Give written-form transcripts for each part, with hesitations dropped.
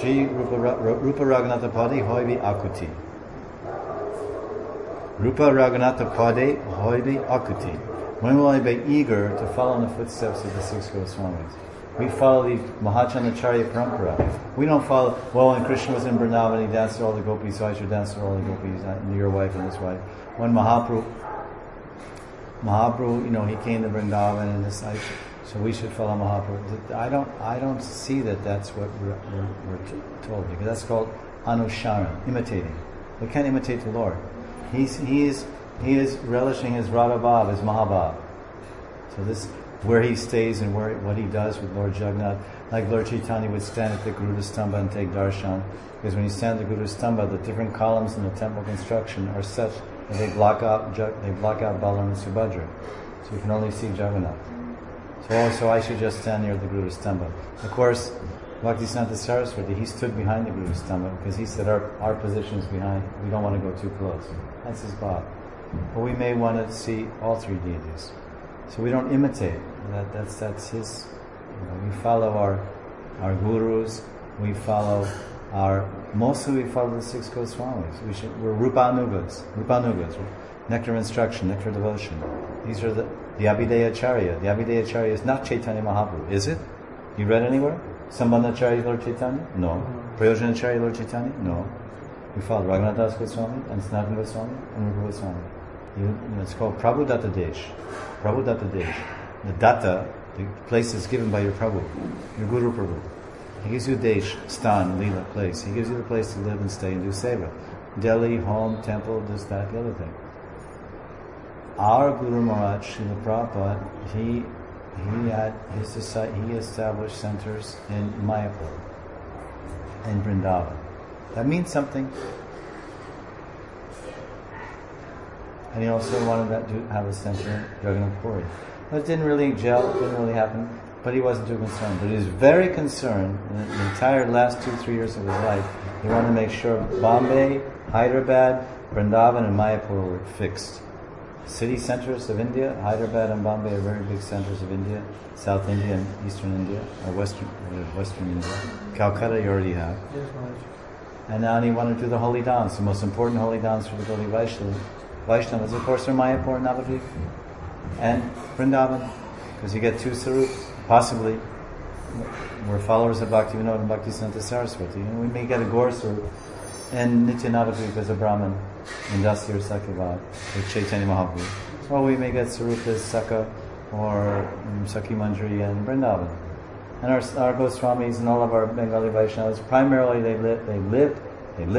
Sri Rupa Raghunatha Pade Hoibi Akuti. Rupa Raghunatha Pade Hoibi Akuti. When will I be eager to follow in the footsteps of the six Goswamis? We follow the Mahachanacharya Parampara. We don't follow, well, when Krishna was in Vrindavan, he danced to all the gopis, so I should dance to all the gopis, your wife and his wife. When Mahaprabhu, he came to Vrindavan and this, so we should follow Mahaprabhu. I don't see that that's what we're told, because that's called anusharan, imitating. We can't imitate the Lord. He is relishing his Radha Bhav, his Mahabhav. So this, where he stays and what he does with Lord Jagannath, like Lord Chaitanya would stand at the Garuda Stamba and take darshan, because when you stand at the Garuda Stamba, the different columns in the temple construction are such that they block out Balaram and Subhadra, so you can only see Jagannath. So I should just stand near the Garuda Stamba. Of course, Bhaktisiddhanta Saraswati, he stood behind the Garuda Stamba because he said our position is behind. We don't want to go too close. That's his bhav. But we may want to see all three deities. So we don't imitate. That's his. We follow our gurus. We follow mostly we follow the six Goswamis. We're Rupanugas, nectar instruction, nectar devotion. These are the Abhideya Acharya. The Abhideya Acharya is not Chaitanya Mahaprabhu, is it? You read anywhere? Sambandhacharya Lord Chaitanya? No. Prayojanacharya Lord Chaitanya? No. We follow Raghunath Das Goswami and Sanatana Goswami and Rupa Goswami. It's called Prabhu Datta Desh. Prabhu Datta Desh. The Datta, the place is given by your Prabhu, your Guru Prabhu. He gives you Desh, Stan, Leela, place. He gives you the place to live and stay and do seva. Delhi, home, temple, this, that, the other thing. Our Guru Maharaj, Srila Prabhupada, he established centers in Mayapur, in Vrindavan. That means something. And he also wanted to have a center in Jagannath Puri. But it didn't really gel, it didn't really happen, but he wasn't too concerned. But he was very concerned in the entire last 2-3 years of his life. He wanted to make sure Bombay, Hyderabad, Vrindavan and Mayapur were fixed. City centers of India, Hyderabad and Bombay are very big centers of India, South India and Eastern India, or Western India. Calcutta you already have. Yes, Maharaj. And now he wanted to do the holy dance. The most important holy dance for the Gaudiya Vaishnavas, of course, are Mayapur, Navadvip, and Vrindavan, because you get two sarups, possibly. We're followers of Bhaktivinoda and Bhaktisiddhanta Saraswati, and we may get a Gaur sarup and Nitya Navadvip as a Brahman in Dasi or Sakyavad with Chaitanya Mahaprabhu. Or we may get sarup as Sakha or Sakhi Manjari and Vrindavan. And our Goswamis and all of our Bengali Vaishnavas, primarily they live in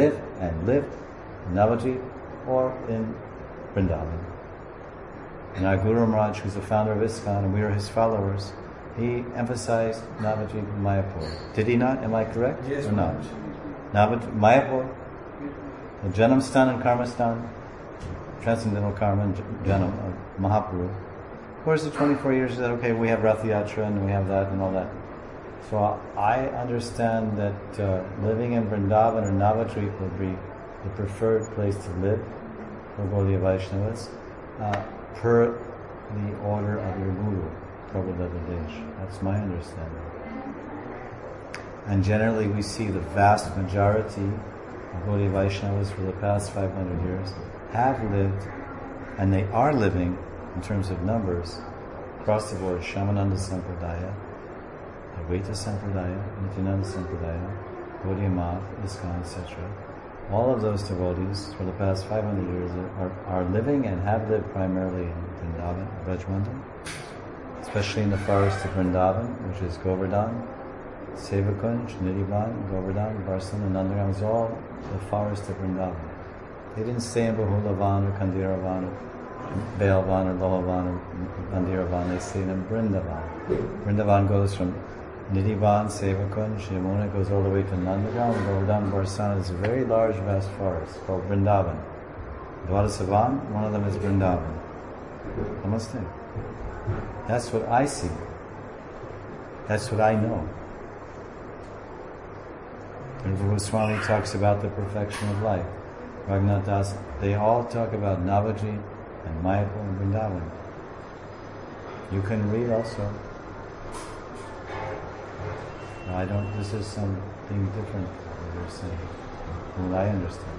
Navadvip or in Vrindavan. And our Guru Maharaj, who's the founder of ISKCON, and we are his followers, he emphasized Navadvip and Mayapur. Did he not? Am I correct? Yes, or not? Navadvip, Mayapur, the Janamstan and Karmastan, transcendental karma and Janam of Mahaprabhu. Of course, the 24 years is that, okay, we have Rath Yatra and we have that and all that. So I understand that living in Vrindavan or Navadvip would be the preferred place to live for Gaudiya Vaishnavas per the order of your Guru, Prabhu Datta Desh. That's my understanding. And generally we see the vast majority of Gaudiya Vaishnavas for the past 500 years have lived, and they are living in terms of numbers, across the board, Shyamananda Sampradaya, Advaita Sampradaya, Nityananda Sampradaya, Gaudiya Math, ISKCON, etc. All of those devotees for the past 500 years are living and have lived primarily in Vrindavan, Brajmandal, especially in the forest of Vrindavan, which is Govardhan, Sevakunj, Nidhivan, Govardhan, Barsan, and Nandagam is all the forest of Vrindavan. They didn't stay in Bahulavan or Kandiravan or Bailvan or Lohavan or Mandiravan, they stayed in Vrindavan. Vrindavan goes from Nidhivan, Sevakunj, Yamuna, goes all the way to Nandagam, Govardhan, Barsan. It's a very large, vast forest called Vrindavan. Dwarasavan, one of them is Vrindavan. Namaste. That's what I see. That's what I know. And Goswami talks about the perfection of life. Raghunath Das, they all talk about Navadvip and Mayapur and Vrindavan. You can read also This is something different that you're saying, from what I understand.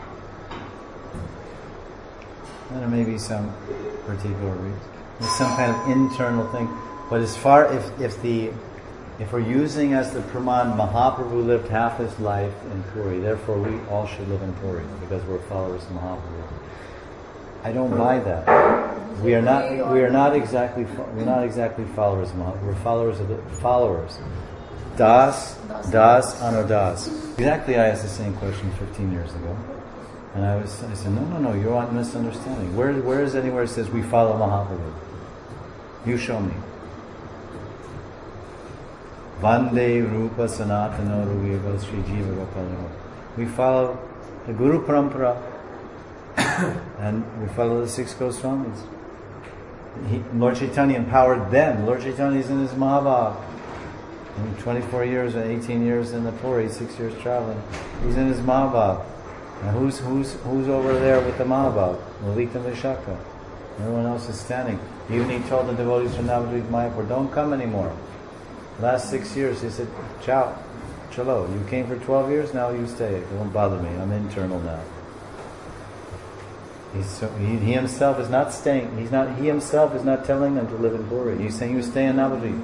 And there may be some particular reason. There's some kind of internal thing. But as far, if we're using as the praman, Mahaprabhu lived half his life in Puri, therefore we all should live in Puri, because we're followers of Mahaprabhu. I don't buy that. We're not exactly followers of Mahaprabhu. We're followers of the followers. Das, Anudas. Exactly, I asked the same question 15 years ago. And I said, no, you're misunderstanding. Where is anywhere it says we follow Mahaprabhu? You show me. Vande Rupa Sanatana Ruviva Sri Jiva Gopalino. We follow the Guru Parampara and we follow the 6 Goswamis. Lord Chaitanya empowered them. Lord Chaitanya is in his Mahabhav. In 24 years and 18 years in the Puri, 6 years traveling. He's in his Mahabhav. And who's over there with the Mahabhav? Lalita Vishaka. Everyone else is standing. Even he told the devotees from Navadvip Mayapur, don't come anymore. Last 6 years, he said, ciao, chalo. You came for 12 years, now you stay. It won't bother me. I'm internal now. He himself is not staying. He himself is not telling them to live in Puri. He's saying you stay in Navadvip.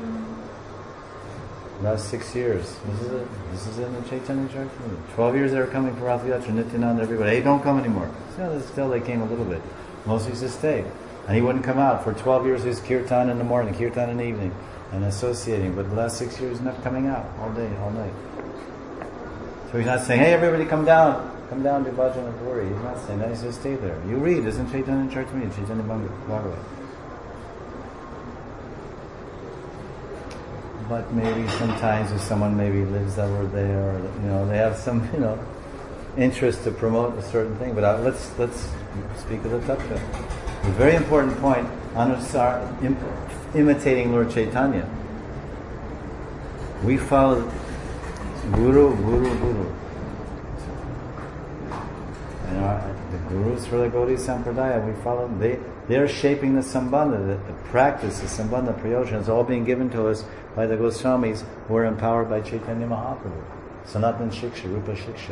Last 6 years. This is in the Chaitanya Charitamrita. 12 years they were coming for Rath Yatra, Nityananda, everybody. Hey, don't come anymore. Still they came a little bit. Mostly to stay. And he wouldn't come out. For 12 years he was kirtan in the morning, kirtan in the evening, and associating. But the last 6 years he's not coming out all day, all night. So he's not saying, hey everybody come down to Bhajan and Puri. He's not saying that, he says stay there. You read, isn't Chaitanya Charitamrita, Chaitanya Bhagavat. But maybe sometimes if someone maybe lives over there, or, they have some, interest to promote a certain thing. But let's speak of the tattva. A very important point, Anusar, imitating Lord Chaitanya. We follow Guru. And the Gurus for the Gaudiya Sampradaya, we follow them. They're shaping the Sambandha, the practice, the Sambandha Prayojana is all being given to us by the Goswamis who are empowered by Chaitanya Mahaprabhu. Sanatana Shiksha, Rupa Shiksha.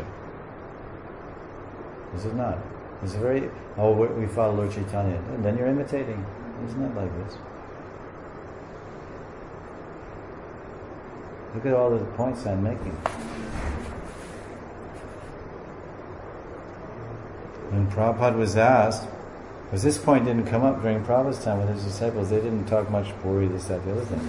Is it not? It's we follow Lord Chaitanya. And then you're imitating. It's not like this. Look at all the points I'm making. When Prabhupada was asked, because this point didn't come up during Prabhupada's time with his disciples, they didn't talk much Puri, this, that, the other thing.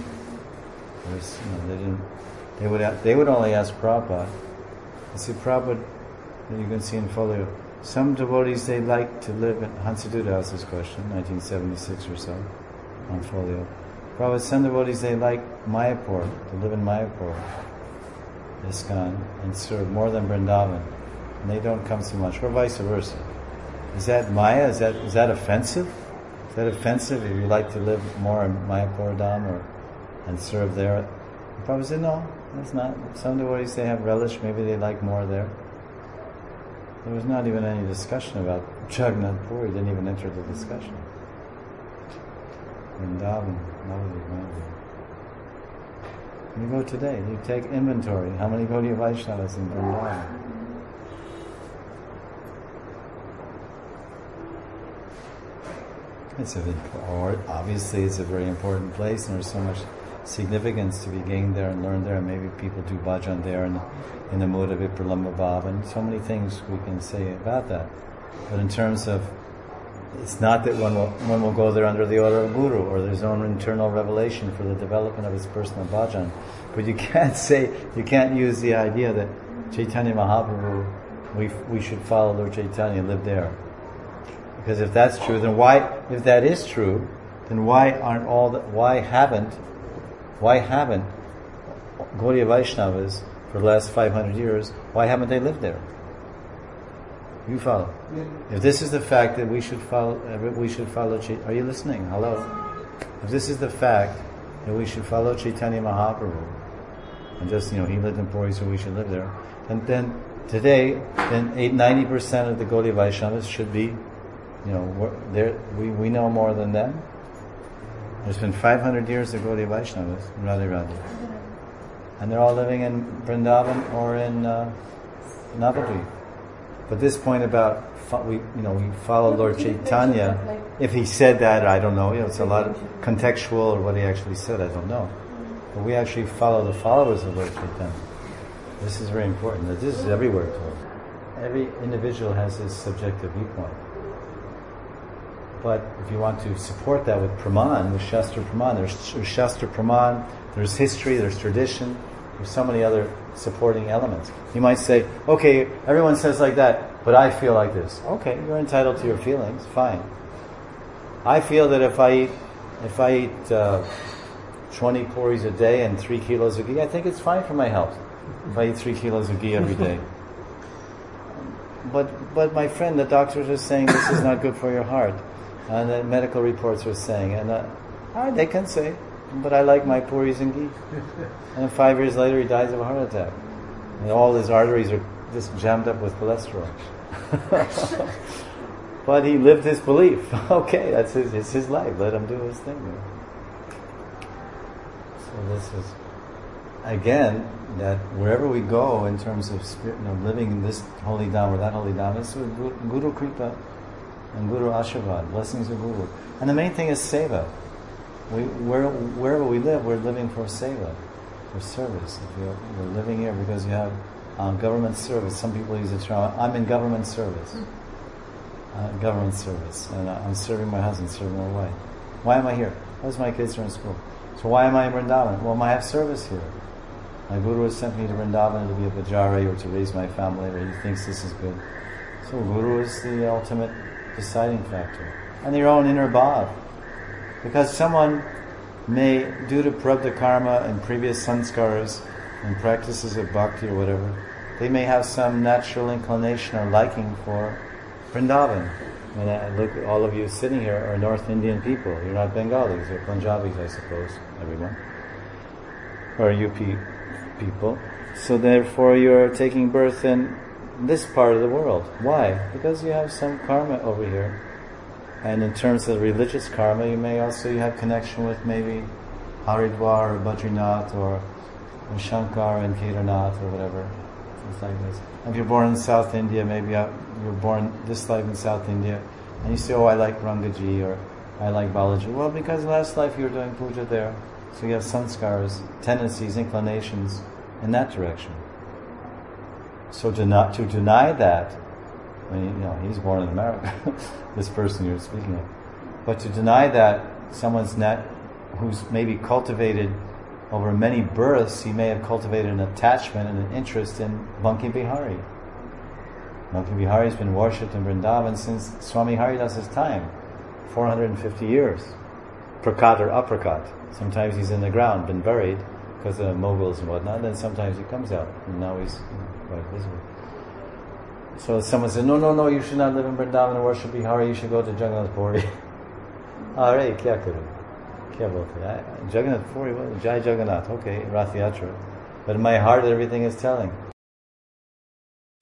They would only ask Prabhupada. You see, Prabhupada, you can see in folio, some devotees they like to live in, Hansaduta asked this question, 1976 or so, on folio. Prabhupada, some devotees they like Mayapur, to live in Mayapur, ISKCON, and serve more than Vrindavan. And they don't come so much, or vice versa. Is that Maya? Is that offensive? Is that offensive if you like to live more in Mayapur Dham and serve there? Prabhupada said, no, that's not. Some devotees they have relish, maybe they like more there. There was not even any discussion about Jagannath Puri, didn't even enter the discussion. Vrindavan, Navadvip. You go today, you take inventory, how many Gaudiya Vaishnavas in Vrindavan? Obviously it's a very important place and there's so much significance to be gained there and learned there, and maybe people do bhajan there in the mood of Vipralambha Bhava, and so many things we can say about that. But in terms of, it's not that one will go there under the order of Guru or there's own internal revelation for the development of his personal bhajan. But you can't use the idea that Chaitanya Mahaprabhu, we should follow Lord Chaitanya and live there. Because if that's true, then if that is true, then why haven't Gaudiya Vaishnavas for the last 500 years, why haven't they lived there? You follow. Yeah. If this is the fact that we should follow are you listening? Hello? If this is the fact that we should follow Chaitanya Mahaprabhu, and just, he lived in Puri, so we should live there, and then today, 90% of the Gaudiya Vaishnavas should be, we know more than them. There's been 500 years of Gaudiya Vaishnavas, Radhe Radhe. And they're all living in Vrindavan or in Navadvip. But this point about we follow Lord Chaitanya. If he said that, I don't know. It's a lot of contextual, or what he actually said, I don't know. But we actually follow the followers of Lord Chaitanya. This is very important. That this is everywhere told. Every individual has his subjective viewpoint. But if you want to support that with Praman, with Shastra Praman, there's Shastra Praman, there's history, there's tradition, there's so many other supporting elements. You might say, okay, everyone says like that, but I feel like this. Okay, you're entitled to your feelings, fine. I feel that if I eat 20 puris a day and 3 kilos of ghee, I think it's fine for my health. If I eat 3 kilos of ghee every day. But my friend, the doctors are saying this is not good for your heart. And the medical reports are saying, and they can say, but I like my puris and ghee. And then 5 years later, he dies of a heart attack. And all his arteries are just jammed up with cholesterol. But he lived his belief. Okay, it's his life. Let him do his thing. So this is, again, that wherever we go in terms of spirit, living in this holy dham or that holy dham, it's with Guru Kripa and Guru Ashirvad, blessings of Guru. And the main thing is seva. Wherever we live, we're living for seva, for service. We're living here because you have government service. Some people use the term, I'm in government service. Government service. And I'm serving my husband, serving my wife. Why am I here? Because my kids are in school. So why am I in Vrindavan? Well, I have service here. My Guru has sent me to Vrindavan to be a Vajari or to raise my family, or he thinks this is good. So Guru is the ultimate deciding factor. And your own inner bhav. Because someone may, due to prarabdha karma and previous sanskaras and practices of bhakti or whatever, they may have some natural inclination or liking for Vrindavan. When I look at all of you sitting here are North Indian people. You're not Bengalis, you're Punjabis, I suppose, everyone. Or UP people. So therefore you're taking birth in this part of the world. Why? Because you have some karma over here. And in terms of religious karma, you have connection with maybe Haridwar or Badrinath or Shankar and Kedarnath or whatever. Things like this. If you're born in South India, maybe you're born this life in South India, and you say, oh, I like Rangaji or I like Balaji. Well, because last life you were doing puja there. So you have sanskaras, tendencies, inclinations in that direction. So to deny that, he's born in America, this person you're speaking of. But to deny that someone's who's maybe cultivated over many births, he may have cultivated an attachment and an interest in Banki Bihari. Banki Bihari has been worshipped in Vrindavan since Swami Haridas' time, 450 years. Prakat or aprakat. Sometimes he's in the ground, been buried because of moguls and whatnot, then sometimes he comes out, and now he's quite visible. So someone said, no, you should not live in Vrindavan and worship Bihari, you should go to Jagannath Puri. Alright, kya karu? Kya bolte hai? Jagannath Puri, Jai Jagannath, okay, Rath Yatra. But in my heart everything is telling,